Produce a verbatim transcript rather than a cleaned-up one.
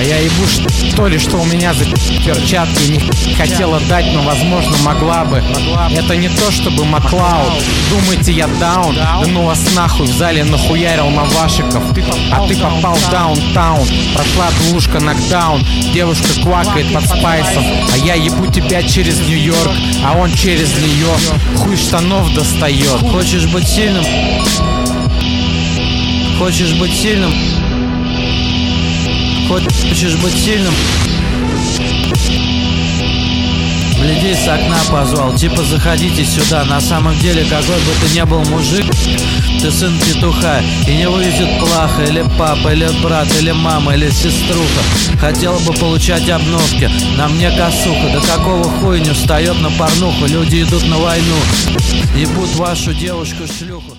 А я ебу что ли, что у меня за перчатки не хотела дать, но возможно могла бы. Это не то чтобы Маклауд. Думаете я даун? Да ну вас нахуй, в зале нахуярил на вашиков. А ты попал в даунтаун. Прошла двушка, нокдаун. Девушка квакает под спайсом. А я ебу тебя через Нью-Йорк, а он через нее хуй штанов достает. Хочешь быть сильным? Хочешь быть сильным? Хочешь быть сильным? Людей с окна позвал, типа заходите сюда. На самом деле, какой бы ты ни был мужик, ты сын петуха, и не вывезет плаха, или папа, или брат, или мама, или сеструха. Хотела бы получать обновки, на мне косуха. Да какого хуя не встает на порнуху? Люди идут на войну, ебут вашу девушку шлюху.